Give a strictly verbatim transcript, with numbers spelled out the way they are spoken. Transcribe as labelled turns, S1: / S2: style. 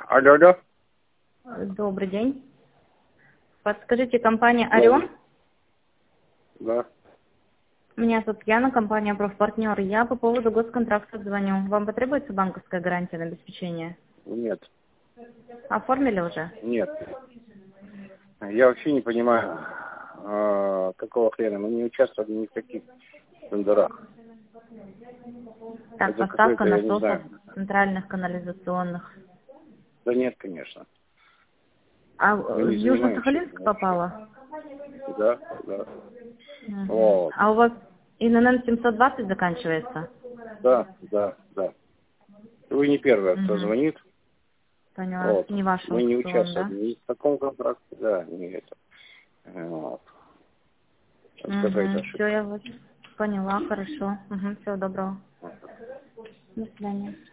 S1: Алло, алло.
S2: Добрый день. Подскажите, компания «Орион»?
S1: Да.
S2: Меня зовут Яна, компания «Профпартнер». Я по поводу госконтракта звоню. Вам потребуется банковская гарантия на обеспечение?
S1: Нет.
S2: Оформили уже?
S1: Нет. Я вообще не понимаю, а, какого хрена. Мы не участвовали ни в каких тендерах.
S2: Так,
S1: Это
S2: поставка
S1: какой-то, я не
S2: насосов
S1: знаю.
S2: центральных канализационных.
S1: Да нет, конечно.
S2: А
S1: Мы
S2: в
S1: не занимаемся
S2: Южно-Сахалинск
S1: этим вообще.
S2: попало?
S1: Да, да.
S2: Мгм.
S1: Вот.
S2: А у вас ин эн эн семьсот двадцать заканчивается?
S1: Да, да, да. Вы не первый, кто
S2: Угу.
S1: звонит.
S2: Поняла.
S1: Вот.
S2: Не ваш
S1: Мы не
S2: аукцион, да?
S1: участвовали ни в таком контракте, да, не это. Вот. Это какая-то
S2: Угу. Все,
S1: ошибка.
S2: я вас поняла, хорошо. Угу. Всего доброго. До свидания.